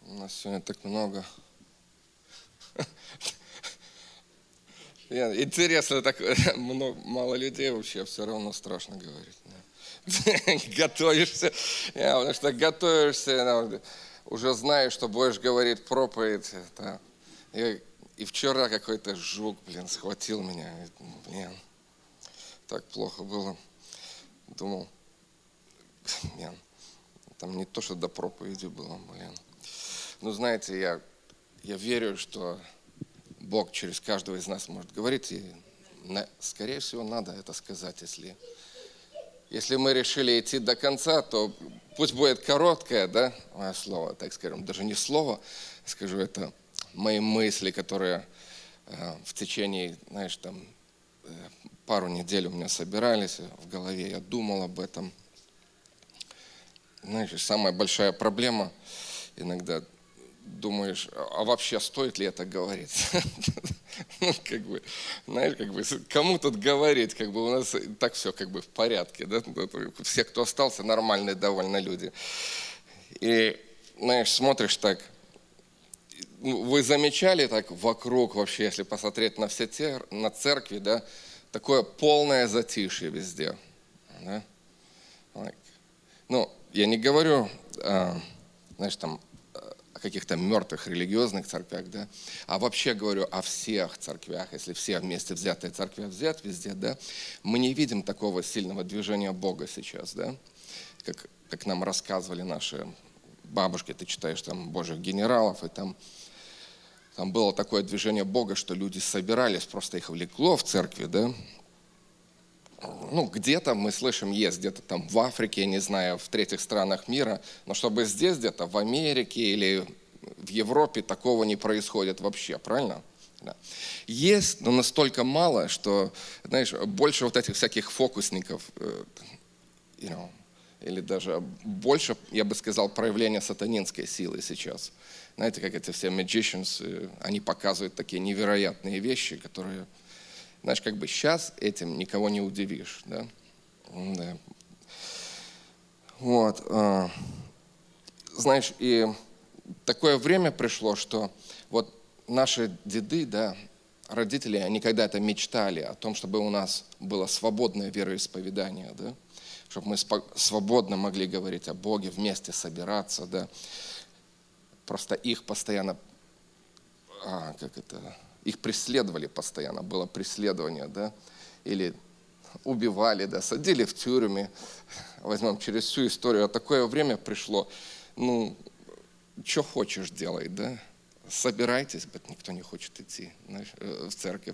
У нас сегодня так много. Интересно, так мало людей вообще, все равно страшно говорить. Готовишься, потому что готовишься, уже знаешь, что будешь говорить проповедь. И вчера какой-то жук, схватил меня. Так плохо было. Думал, там не то, что до проповеди было, Ну, знаете, я верю, что Бог через каждого из нас может говорить, и, скорее всего, надо это сказать, если мы решили идти до конца, то пусть будет короткое, мое слово, так скажем, даже не слово, скажу, это мои мысли, которые в течение, пару недель у меня собирались в голове, я думал об этом. Самая большая проблема, иногда думаешь, а вообще стоит ли это говорить? Кому тут говорить, у нас так все в порядке, все, кто остался, нормальные довольно люди. И, смотришь так, вы замечали так вокруг вообще, если посмотреть на на церкви, такое полное затишье везде, я не говорю, о каких-то мертвых религиозных церквях, а вообще говорю о всех церквях, если все вместе взятые церкви взять везде, мы не видим такого сильного движения Бога сейчас, как нам рассказывали наши бабушки, ты читаешь там Божьих генералов, и там было такое движение Бога, что люди собирались, просто их влекло в церкви, где-то мы слышим, есть где-то там в Африке, не знаю, в третьих странах мира, но чтобы здесь где-то в Америке или в Европе такого не происходит вообще, правильно? Да. Есть, но настолько мало, что, больше вот этих всяких фокусников, или даже больше, я бы сказал, проявления сатанинской силы сейчас. Знаете, как эти все magicians, они показывают такие невероятные вещи, которые... сейчас этим никого не удивишь, да? Вот. И такое время пришло, что вот наши деды, родители, они когда-то мечтали о том, чтобы у нас было свободное вероисповедание, чтобы мы свободно могли говорить о Боге, вместе собираться, Просто их постоянно, их преследовали постоянно, было преследование, или убивали, садили в тюрьме. Возьмем через всю историю. А такое время пришло, что хочешь делай, собирайтесь, никто не хочет идти в церковь.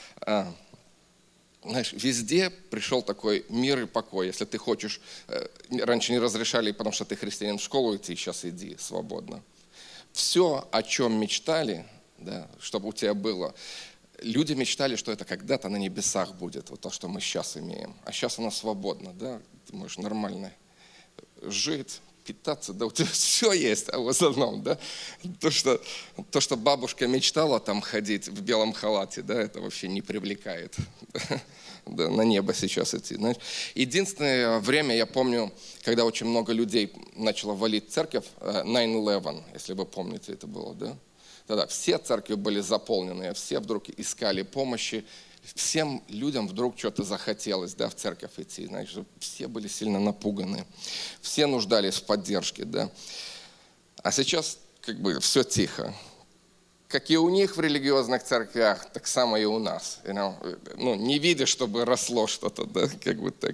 Везде пришел такой мир и покой. Если ты хочешь, раньше не разрешали, потому что ты христианин, в школу идти, сейчас иди свободно. Все, о чем мечтали, чтобы у тебя было. Люди мечтали, что это когда-то на небесах будет, вот то, что мы сейчас имеем. А сейчас оно свободно, ты можешь нормально жить, питаться, у тебя все есть, а в основном, то, что бабушка мечтала там ходить в белом халате, это вообще не привлекает, на небо сейчас идти. Единственное время, я помню, когда очень много людей начало валить церковь, 9/11, если вы помните, это было, Тогда все церкви были заполнены, все вдруг искали помощи, всем людям вдруг что-то захотелось, в церковь идти, все были сильно напуганы, все нуждались в поддержке, А сейчас все тихо. Как и у них в религиозных церквях, так само и у нас. Не видишь, чтобы росло что-то, так.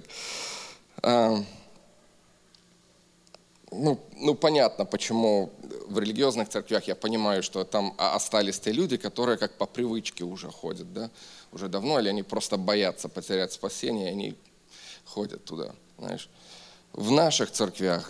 Понятно, почему в религиозных церквях, я понимаю, что там остались те люди, которые как по привычке уже ходят, уже давно, или они просто боятся потерять спасение, и они ходят туда, В наших церквях,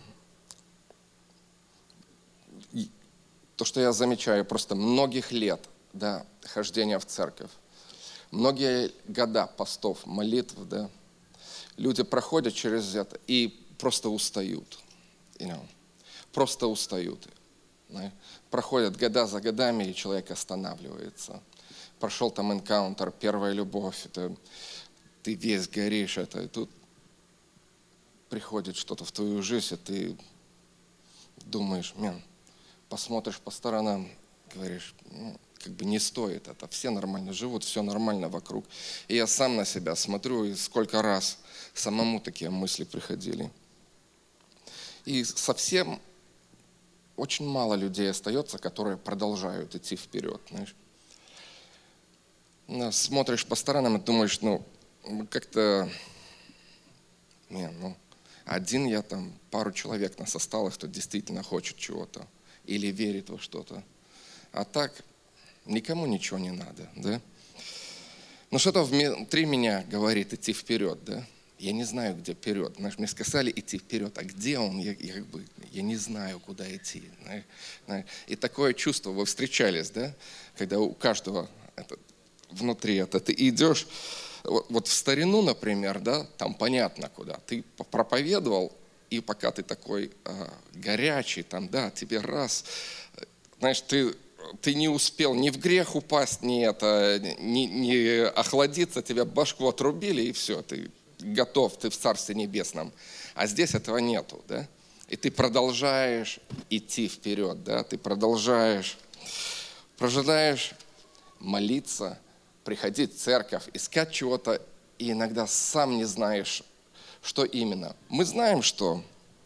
то, что я замечаю, просто многих лет, хождения в церковь, многие года постов, молитв, люди проходят через это и просто устают. Просто устают. Проходят года за годами, и человек останавливается. Прошел там энкаунтер, первая любовь, ты весь горишь, и тут приходит что-то в твою жизнь, и ты думаешь, посмотришь по сторонам, говоришь, как бы не стоит это. Все нормально живут, все нормально вокруг. И я сам на себя смотрю, и сколько раз самому такие мысли приходили. И совсем очень мало людей остается, которые продолжают идти вперед. Знаешь. Смотришь по сторонам и думаешь, как-то, один я там, пару человек нас осталось, кто действительно хочет чего-то или верит во что-то. А так никому ничего не надо, да? Но что-то внутри меня говорит идти вперед, да? Я не знаю, где вперед. Знаешь, мне сказали идти вперед, а где он? Я не знаю, куда идти. Знаешь. И такое чувство, вы встречались, да? Когда у каждого внутри это ты идешь. Вот в старину, например, да, там понятно куда. Ты проповедовал, и пока ты такой горячий, там, да, тебе раз, знаешь, ты не успел ни в грех упасть, ни охладиться, тебя башку отрубили, и все, ты готов, ты в Царстве Небесном. А здесь этого нету, да? И ты продолжаешь идти вперед, да? Ты продолжаешь молиться, приходить в церковь, искать чего-то, и иногда сам не знаешь, что именно. Мы знаем, что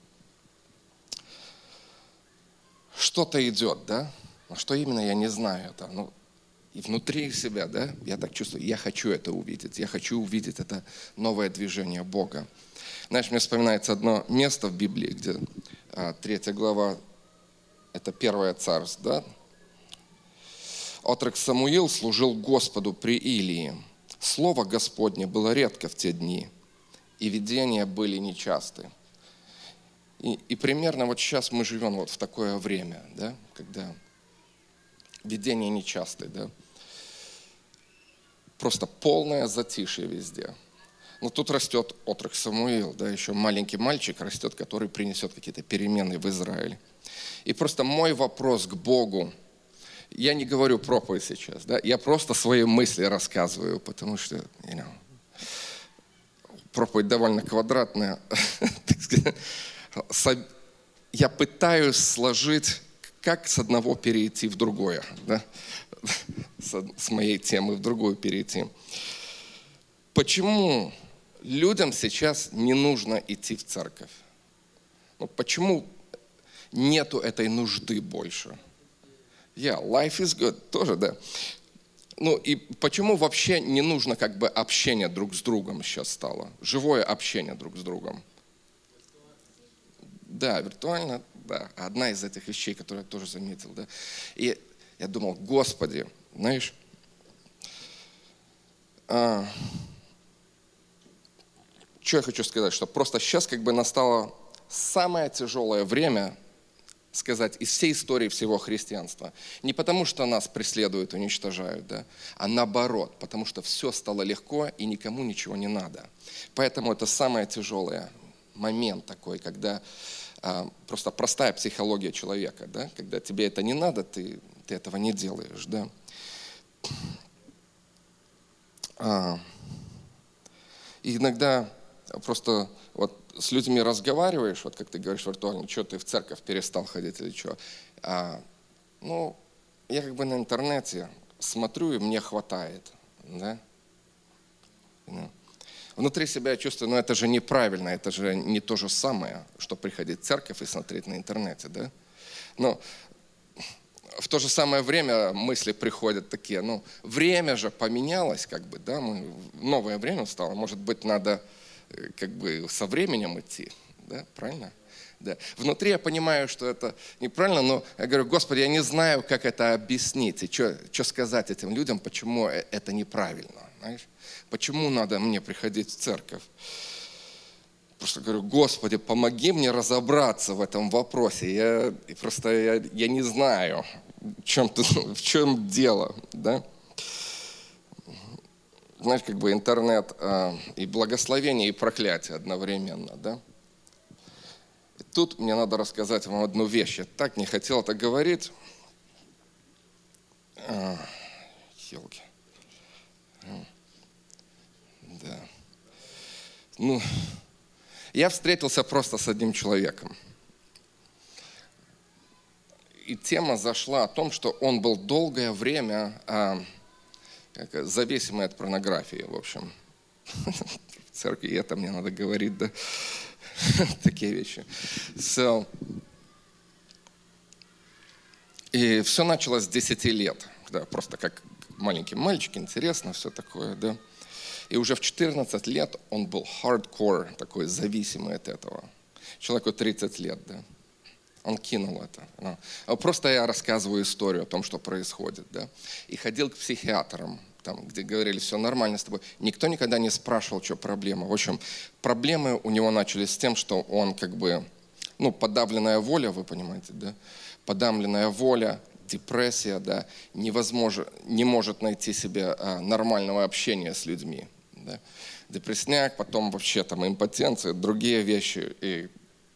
что-то идет, да? Но что именно, я не знаю. Это, и внутри себя, да, я так чувствую, я хочу это увидеть. Я хочу увидеть это новое движение Бога. Знаешь, мне вспоминается одно место в Библии, где 3 глава, это 1 Царств, да? Отрок Самуил служил Господу при Илии. Слово Господне было редко в те дни, и видения были нечасты. И примерно вот сейчас мы живем вот в такое время, да, когда видения нечастые, да. Просто полное затишье везде. Но тут растет отрок Самуил, да, еще маленький мальчик растет, который принесет какие-то перемены в Израиль. И просто мой вопрос к Богу, я не говорю проповедь сейчас, да, я просто свои мысли рассказываю, потому что, проповедь довольно квадратная. Я пытаюсь сложить, как с одного перейти в другое, да, с моей темы в другую перейти. Почему людям сейчас не нужно идти в церковь? Почему нету этой нужды больше? Life is good, тоже, да. И почему вообще не нужно общение друг с другом сейчас стало? Живое общение друг с другом. Да, виртуально, да. Одна из этих вещей, которую я тоже заметил, да. И я думал, Господи, знаешь, что я хочу сказать, что просто сейчас настало самое тяжелое время, сказать, из всей истории всего христианства. Не потому, что нас преследуют, уничтожают, да, а наоборот, потому что все стало легко и никому ничего не надо. Поэтому это самый тяжелый момент такой, когда просто простая психология человека, да, когда тебе это не надо, ты этого не делаешь, да. И иногда просто вот с людьми разговариваешь, вот как ты говоришь виртуально, что ты в церковь перестал ходить или что. Я на интернете смотрю, и мне хватает, да. Внутри себя я чувствую, это же неправильно, это же не то же самое, что приходить в церковь и смотреть на интернете, да. Но в то же самое время мысли приходят такие, время же поменялось, да, новое время стало, может быть, надо со временем идти, да, правильно? Да. Внутри я понимаю, что это неправильно, но я говорю, Господи, я не знаю, как это объяснить, и что сказать этим людям, почему это неправильно, знаешь? Почему надо мне приходить в церковь? Просто говорю, Господи, помоги мне разобраться в этом вопросе. Я не знаю, в чем дело, да? Знаешь, интернет и благословение, и проклятие одновременно, да? И тут мне надо рассказать вам одну вещь. Я так не хотел это говорить. Елки. Да. Я встретился просто с одним человеком. И тема зашла о том, что он был долгое время зависимый от порнографии, в общем. В церкви это мне надо говорить, да, такие вещи. И все началось с 10 лет, да, просто как маленький мальчик, интересно, все такое, да. И уже в 14 лет он был hardcore, такой зависимый от этого. Человеку 30 лет, да. Он кинул это. Просто я рассказываю историю о том, что происходит, да. И ходил к психиатрам, там, где говорили, все нормально с тобой. Никто никогда не спрашивал, что проблема. В общем, проблемы у него начались с тем, что он как бы, подавленная воля, вы понимаете, да. Подавленная воля, депрессия, да, не может найти себе нормального общения с людьми. Да. Депрессняк, потом вообще там импотенция, другие вещи, и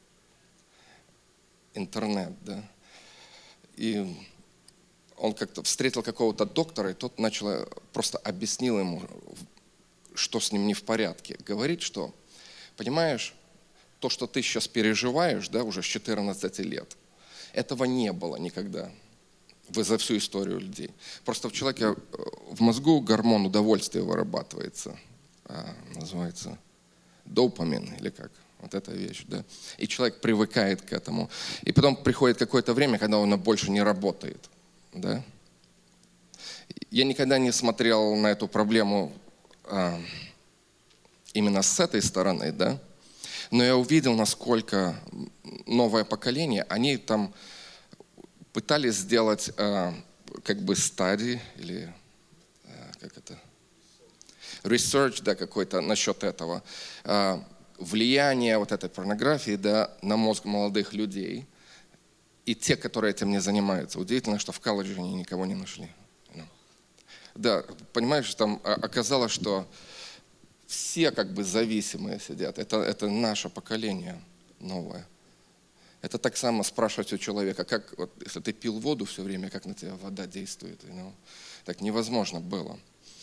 интернет, да. И он как-то встретил какого-то доктора, и тот просто объяснил ему, что с ним не в порядке. Говорит, что, понимаешь, то, что ты сейчас переживаешь, да, уже с 14 лет, этого не было никогда за всю историю людей. Просто в человеке, в мозгу гормон удовольствия вырабатывается, называется допамин или как. Вот эта вещь, да. И человек привыкает к этому. И потом приходит какое-то время, когда он больше не работает, да. Я никогда не смотрел на эту проблему именно с этой стороны, да. Но я увидел, насколько новое поколение, они там пытались сделать как бы стадии или research, да, какой-то насчет этого, влияние вот этой порнографии, да, на мозг молодых людей и те, которые этим не занимаются. Удивительно, что в колледже они никого не нашли. Да, понимаешь, там оказалось, что все как бы зависимые сидят. Это наше поколение новое. Это так само спрашивать у человека, как, вот, если ты пил воду все время, как на тебя вода действует. Так невозможно было.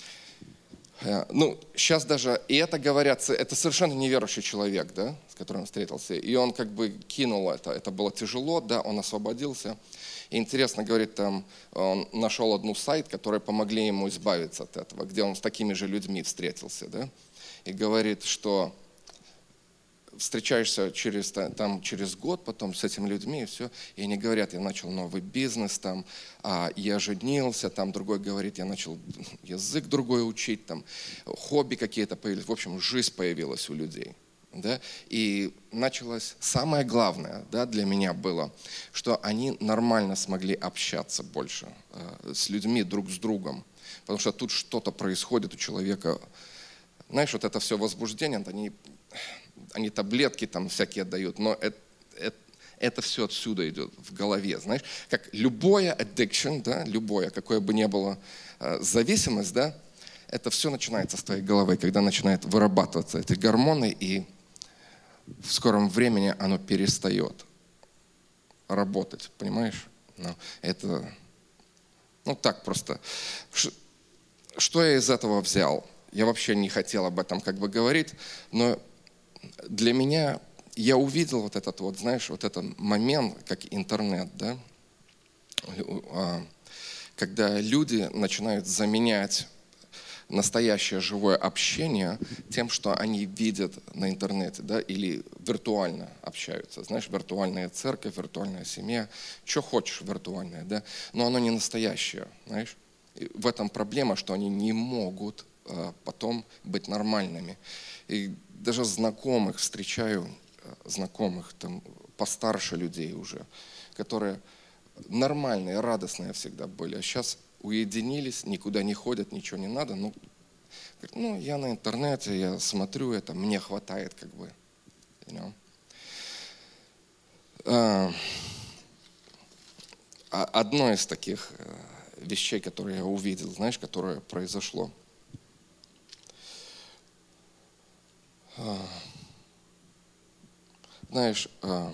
Сейчас даже, и это говорят, это совершенно неверующий человек, да, с которым он встретился. И он как бы кинул это было тяжело, да, он освободился. И интересно, говорит, там, он нашел одну сайт, которые помогли ему избавиться от этого, где он с такими же людьми встретился, да. И говорит, что встречаешься через год потом с этими людьми, и все. И они говорят, я начал новый бизнес, там, я женился, там другой говорит, я начал язык другой учить, там, хобби какие-то появились. В общем, жизнь появилась у людей. Да? И началось, самое главное, да, для меня было, что они нормально смогли общаться больше с людьми, друг с другом. Потому что тут что-то происходит у человека. Знаешь, вот это все возбуждение, они таблетки там всякие дают, но это все отсюда идет, в голове. Знаешь, как любое addiction, да, любое, какое бы ни было зависимость, да, это все начинается с твоей головы, когда начинают вырабатываться эти гормоны, и в скором времени оно перестает работать, понимаешь? Это, так просто. Что я из этого взял? Я вообще не хотел об этом как бы говорить, но для меня, я увидел вот этот вот, знаешь, вот этот момент, как интернет, да, когда люди начинают заменять настоящее живое общение тем, что они видят на интернете, да, или виртуально общаются. Знаешь, виртуальная церковь, виртуальная семья, что хочешь виртуальное, да, но оно не настоящее, знаешь. И в этом проблема, что они не могут потом быть нормальными. И даже знакомых встречаю, знакомых там постарше людей уже, которые нормальные, радостные всегда были, а сейчас уединились, никуда не ходят, ничего не надо. Я на интернете, я смотрю это, мне хватает как бы. Одно из таких вещей, которые я увидел, знаешь, которое произошло. Знаешь,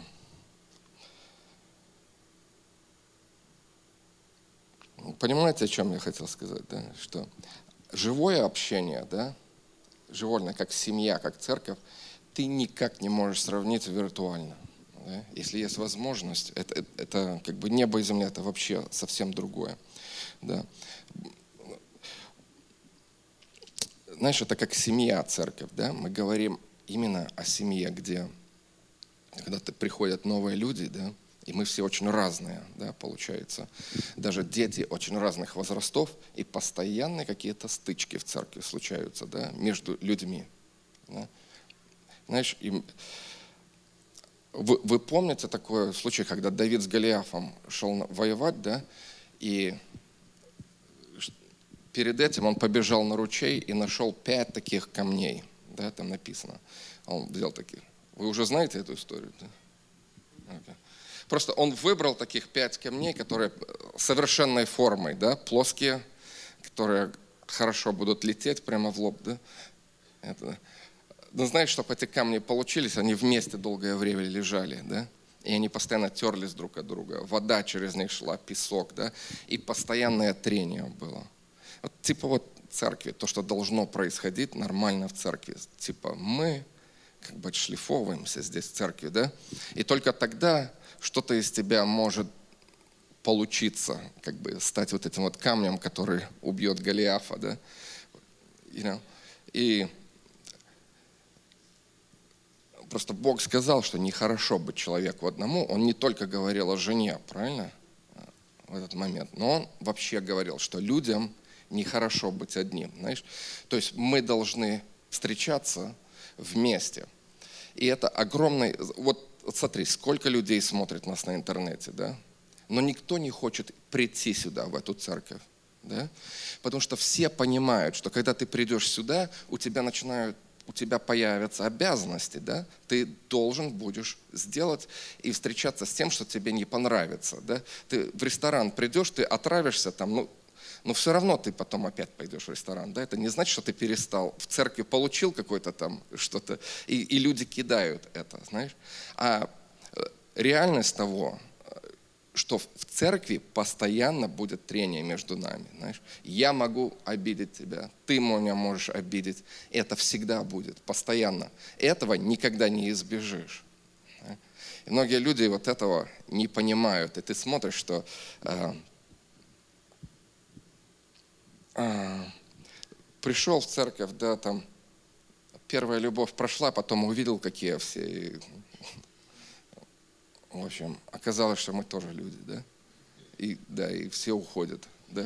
понимаете, о чем я хотел сказать, да? Что живое общение, да, живое, как семья, как церковь, ты никак не можешь сравнить виртуально. Да? Если есть возможность, это как бы небо и земля, это вообще совсем другое. Да? Знаешь, это как семья, церковь. Да? Мы говорим именно о семье, где когда приходят новые люди, да, и мы все очень разные, да, получается. Даже дети очень разных возрастов, и постоянно какие-то стычки в церкви случаются, да, между людьми. Да. Знаешь, вы помните такой случай, когда Давид с Голиафом шел воевать, да, и перед этим он побежал на ручей и нашел 5 таких камней, да, там написано. Он взял таких. Вы уже знаете эту историю? Да? Okay. Просто он выбрал таких 5 камней, которые совершенной формой, да, плоские, которые хорошо будут лететь прямо в лоб. Да? Но знаешь, чтобы эти камни получились, они вместе долгое время лежали, да? И они постоянно терлись друг от друга. Вода через них шла, песок, да? И постоянное трение было. Вот, типа вот церкви, то, что должно происходить нормально в церкви. Типа мы как бы отшлифовываемся здесь в церкви, да? И только тогда что-то из тебя может получиться, как бы стать вот этим вот камнем, который убьет Голиафа, да? И просто Бог сказал, что нехорошо быть человеку одному. Он не только говорил о жене, правильно? В этот момент. Но он вообще говорил, что людям нехорошо быть одним, знаешь? То есть мы должны встречаться вместе. И это огромный... Вот смотри, сколько людей смотрит нас на интернете, да? Но никто не хочет прийти сюда, в эту церковь, да? Потому что все понимают, что когда ты придешь сюда, у тебя появятся обязанности, да? Ты должен будешь сделать и встречаться с тем, что тебе не понравится, да? Ты в ресторан придешь, ты отравишься там, но все равно ты потом опять пойдешь в ресторан, да? Это не значит, что ты перестал. В церкви получил какое-то там что-то, и люди кидают это, знаешь? А реальность того, что в церкви постоянно будет трение между нами. Знаешь? Я могу обидеть тебя, ты меня можешь обидеть. Это всегда будет, постоянно. Этого никогда не избежишь. И многие люди вот этого не понимают. И ты смотришь, что пришел в церковь, да, там первая любовь прошла, потом увидел, какие все. И, в общем, оказалось, что мы тоже люди, да? И все уходят, да?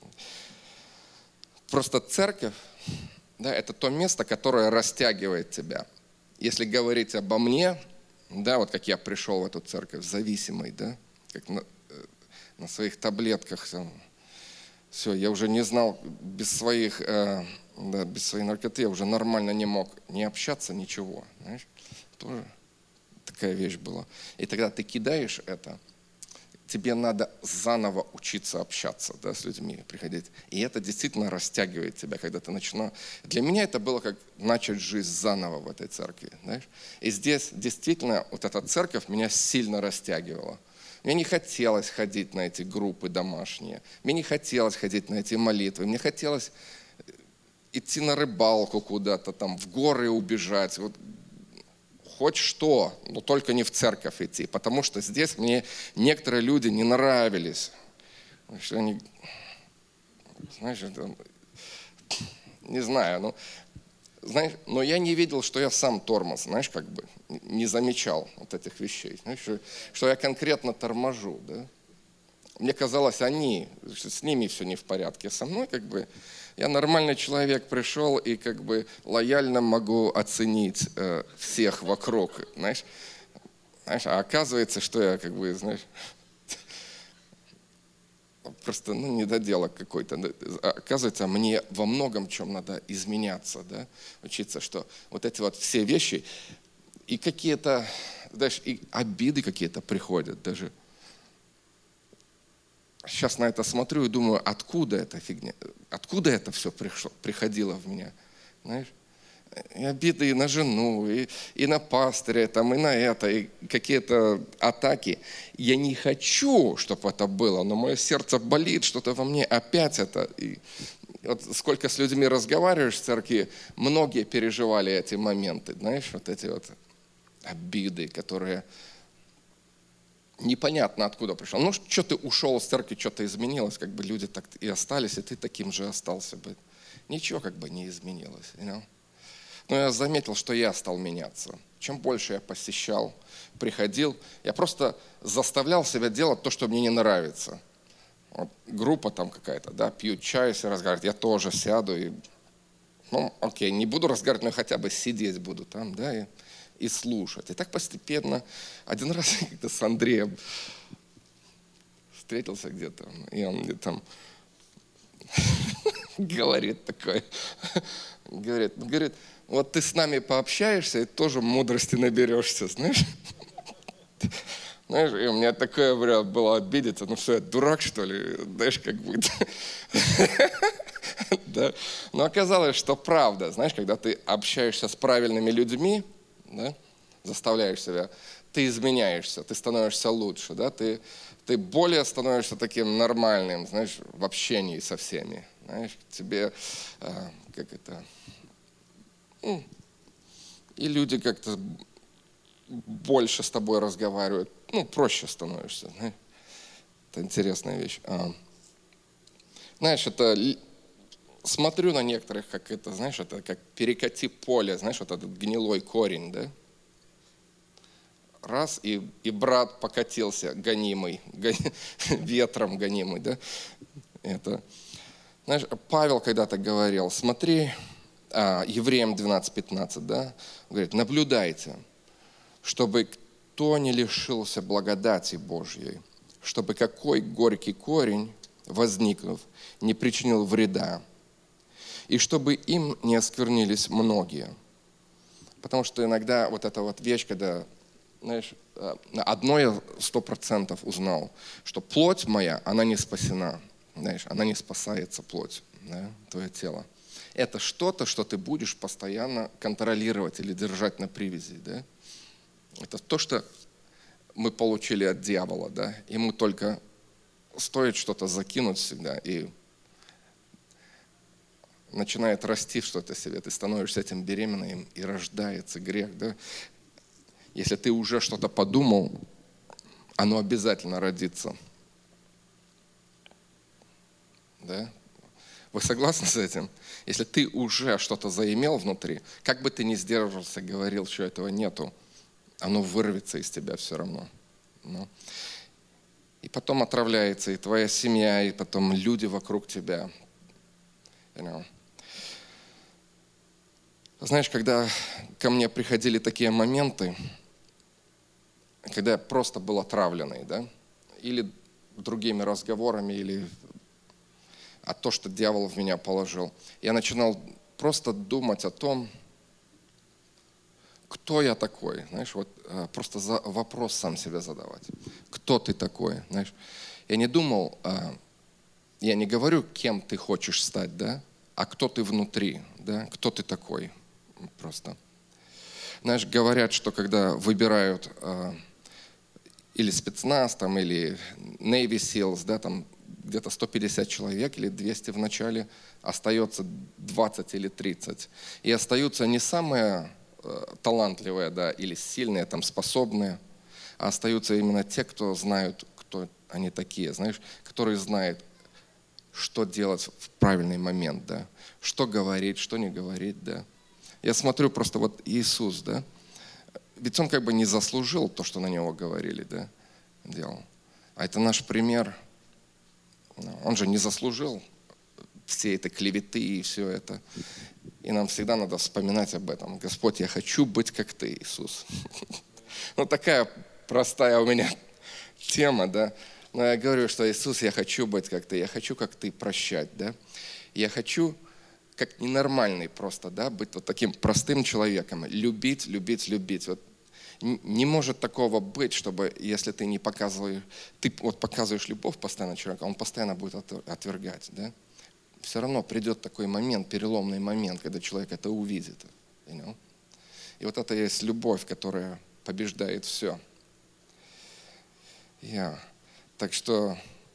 Просто церковь, да, это то место, которое растягивает тебя. Если говорить обо мне, да, вот как я пришел в эту церковь, зависимый, да, как на своих таблетках, все, я уже не знал, без своей наркоты я уже нормально не мог не общаться, ничего, знаешь, тоже такая вещь была. И тогда ты кидаешь это, тебе надо заново учиться общаться, да, с людьми, приходить. И это действительно растягивает тебя, когда ты начинаешь. Для меня это было как начать жизнь заново в этой церкви, знаешь. И здесь действительно вот эта церковь меня сильно растягивала. Мне не хотелось ходить на эти группы домашние, мне не хотелось ходить на эти молитвы, мне хотелось идти на рыбалку куда-то, там, в горы убежать, вот, хоть что, но только не в церковь идти, потому что здесь мне некоторые люди не нравились. Что они, знаешь, не знаю, но я не видел, что я сам тормоз, знаешь, как бы не замечал вот этих вещей, знаешь, что я конкретно торможу, да. Мне казалось, что с ними все не в порядке, со мной как бы я нормальный человек, пришел и как бы лояльно могу оценить всех вокруг, знаешь, а оказывается, что я как бы, знаешь, просто недоделок какой-то. Оказывается, мне во многом чем надо изменяться, да, учиться, что вот эти вот все вещи и какие-то, знаешь, и обиды какие-то приходят даже. Сейчас на это смотрю и думаю, откуда эта фигня, откуда это все приходило в меня, знаешь? И обиды и на жену, и на пастыря, там, и на это, и какие-то атаки. Я не хочу, чтобы это было, но мое сердце болит, что-то во мне опять это. И вот сколько с людьми разговариваешь в церкви, многие переживали эти моменты, знаешь, вот эти вот обиды, которые непонятно откуда пришел. Ну, что ты ушел из церкви, что-то изменилось, как бы люди так и остались, и ты таким же остался бы. Ничего как бы не изменилось. Но я заметил, что я стал меняться. Чем больше я посещал, приходил, я просто заставлял себя делать то, что мне не нравится. Вот группа там какая-то, да, пьют чай, все разговаривают, я тоже сяду и, окей, не буду разговаривать, но хотя бы сидеть буду там, да, и слушать. И так постепенно, один раз я как-то с Андреем встретился где-то, и он мне там говорит такой, говорит, вот ты с нами пообщаешься и тоже мудрости наберешься, знаешь. Знаешь, и у меня такое было обидеться, ну что, я дурак, что ли? Знаешь, как будто. Да. Но оказалось, что правда, знаешь, когда ты общаешься с правильными людьми, да, заставляешь себя, ты изменяешься, ты становишься лучше, да, ты более становишься таким нормальным, знаешь, в общении со всеми. Знаешь, тебе, и люди как-то больше с тобой разговаривают, проще становишься. Знаешь? Это интересная вещь. Знаешь, это смотрю на некоторых, как это, знаешь, это как перекати поле, знаешь, вот этот гнилой корень, да? Раз, и брат покатился, гонимый, ветром гонимый, да? Это, знаешь, Павел когда-то говорил, смотри, Евреям 12:15, да? Говорит, наблюдайте, чтобы кто не лишился благодати Божьей, чтобы какой горький корень, возникнув, не причинил вреда, и чтобы им не осквернились многие. Потому что иногда вот эта вот вещь, когда, знаешь, одно я 100% узнал, что плоть моя, она не спасена, знаешь, она не спасается, плоть, да, твое тело. Это что-то, что ты будешь постоянно контролировать или держать на привязи, да. Это то, что мы получили от дьявола, да, ему только стоит что-то закинуть всегда, и начинает расти что-то в себе, ты становишься этим беременным, и рождается грех, да. Если ты уже что-то подумал, оно обязательно родится. Да? Вы согласны с этим? Если ты уже что-то заимел внутри, как бы ты ни сдерживался, говорил, что этого нету, оно вырвется из тебя все равно. И потом отравляется и твоя семья, и потом люди вокруг тебя. Знаешь, когда ко мне приходили такие моменты, когда я просто был отравленный, да, или другими разговорами, или от того, что дьявол в меня положил, я начинал просто думать о том, кто я такой, знаешь, вот просто вопрос сам себе задавать. Кто ты такой, знаешь? Я не думал, я не говорю, кем ты хочешь стать, да, а кто ты внутри, да, кто ты такой просто. Знаешь, говорят, что когда выбирают или спецназ, там, или Navy SEALs, да, там где-то 150 человек или 200 в начале, остается 20 или 30. И остаются не самые талантливые, да, или сильные, там, способные, а остаются именно те, кто знают, кто они такие, знаешь, которые знают, что делать в правильный момент, да, что говорить, что не говорить, да. Я смотрю просто вот Иисус, да, ведь он как бы не заслужил то, что на него говорили, да, делал. А это наш пример. Он же не заслужил всей этой клеветы и все это. И нам всегда надо вспоминать об этом. Господь, я хочу быть как ты, Иисус. Ну, такая простая у меня тема, да. Но я говорю, что Иисус, я хочу быть как ты. Я хочу, как ты, прощать, да. Я хочу, как ненормальный просто, да, быть вот таким простым человеком. Любить, любить, любить. Вот не может такого быть, чтобы если ты не показываешь, ты вот показываешь любовь постоянно человеку, он постоянно будет отвергать, да. Все равно придет такой момент, переломный момент, когда человек это увидит. И вот это есть любовь, которая побеждает все. Так что,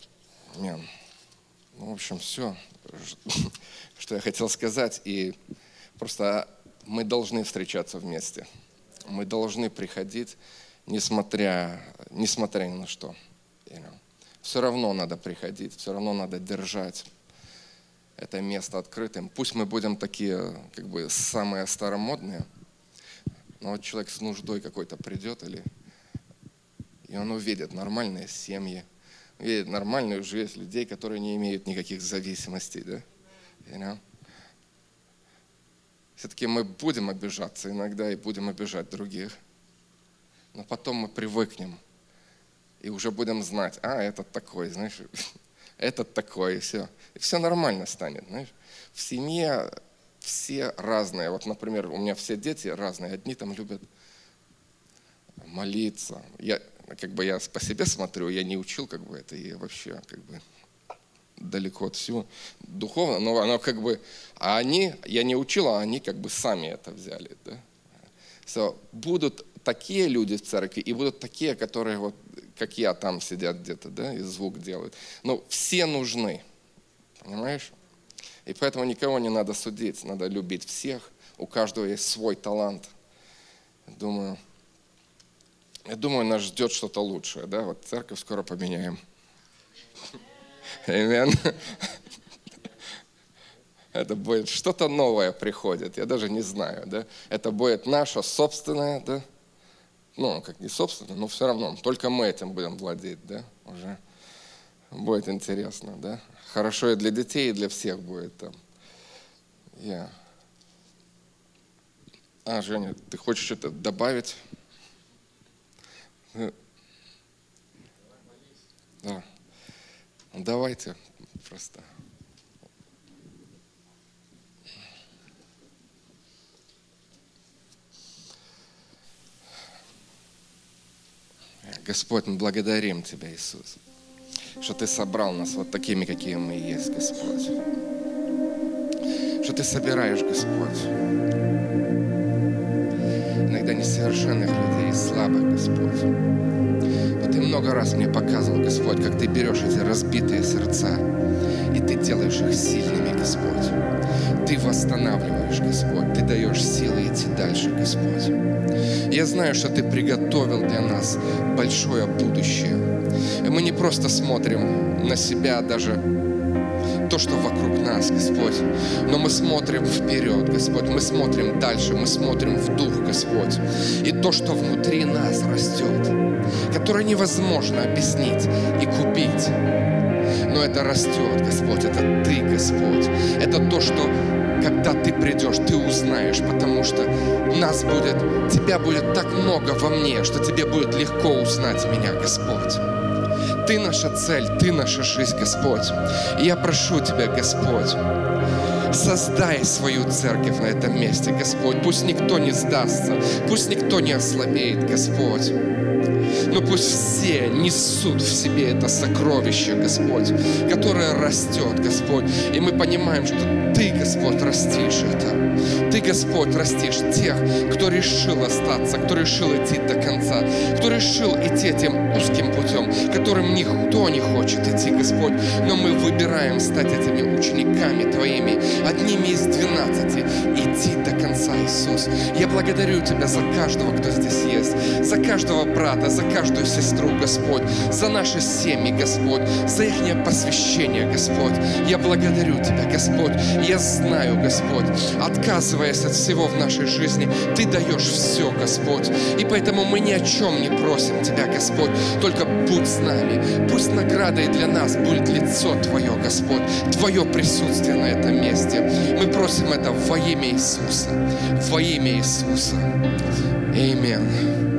в общем, все, что я хотел сказать. И просто мы должны встречаться вместе. Мы должны приходить несмотря ни на что. Все равно надо приходить, все равно надо держать это место открытым. Пусть мы будем такие, как бы, самые старомодные, но вот человек с нуждой какой-то придет, и он увидит нормальные семьи, увидит нормальную жизнь людей, которые не имеют никаких зависимостей. Да? Все-таки мы будем обижаться иногда и будем обижать других, но потом мы привыкнем и уже будем знать, этот такой, знаешь, этот такой, и все. И все нормально станет, знаешь. В семье все разные. Вот, например, у меня все дети разные. Одни там любят молиться. Я по себе смотрю, я не учил это, и вообще далеко от всего духовно, но оно а я не учил, а они сами это взяли. Да? Будут такие люди в церкви, и будут такие, которые как я, там сидят где-то, да, и звук делают. Но все нужны, понимаешь? И поэтому никого не надо судить, надо любить всех. У каждого есть свой талант. Я думаю, нас ждет что-то лучшее, да? Вот церковь скоро поменяем. Аминь. Это будет что-то новое приходит, я даже не знаю, да? Это будет наше собственное, да? Не собственно, но все равно. Только мы этим будем владеть, да? Уже будет интересно, да? Хорошо и для детей, и для всех будет там. Женя, ты хочешь что-то добавить? Да. Давайте просто. Господь, мы благодарим Тебя, Иисус, что Ты собрал нас вот такими, какие мы есть, Господь. Что Ты собираешь, Господь, иногда несовершенных людей, слабых, Господь. Но Ты много раз мне показывал, Господь, как Ты берешь эти разбитые сердца, и Ты делаешь их сильными, Господь. Ты восстанавливаешь, Господь, Ты даешь силы идти дальше, Господь. Я знаю, что Ты приготовил для нас большое будущее. И мы не просто смотрим на себя, даже то, что вокруг нас, Господь, но мы смотрим вперед, Господь, мы смотрим дальше, мы смотрим в дух, Господь. И то, что внутри нас растет, которое невозможно объяснить и купить, но это растет, Господь, это Ты, Господь. Это то, что когда Ты придешь, Ты узнаешь, потому что Тебя будет так много во мне, что Тебе будет легко узнать меня, Господь. Ты наша цель, Ты наша жизнь, Господь. И я прошу Тебя, Господь, создай свою церковь на этом месте, Господь. Пусть никто не сдастся, пусть никто не ослабеет, Господь. Но пусть все несут в себе это сокровище, Господь, которое растет, Господь. И мы понимаем, что Ты, Господь, растишь это. Ты, Господь, растишь тех, кто решил остаться, кто решил идти до конца, кто решил идти этим узким путем, которым никто не хочет идти, Господь. Но мы выбираем стать этими учениками Твоими, одними из 12, идти до конца, Иисус. Я благодарю Тебя за каждого, кто здесь есть, за каждого брата, за каждую сестру, Господь, за наши семьи, Господь, за их посвящение, Господь. Я благодарю Тебя, Господь. Я знаю, Господь, отказываясь от всего в нашей жизни, Ты даешь все, Господь. И поэтому мы ни о чем не просим Тебя, Господь, только будь с нами. Пусть наградой для нас будет лицо Твое, Господь, Твое присутствие на этом месте. Мы просим это во имя Иисуса. Во имя Иисуса. Аминь.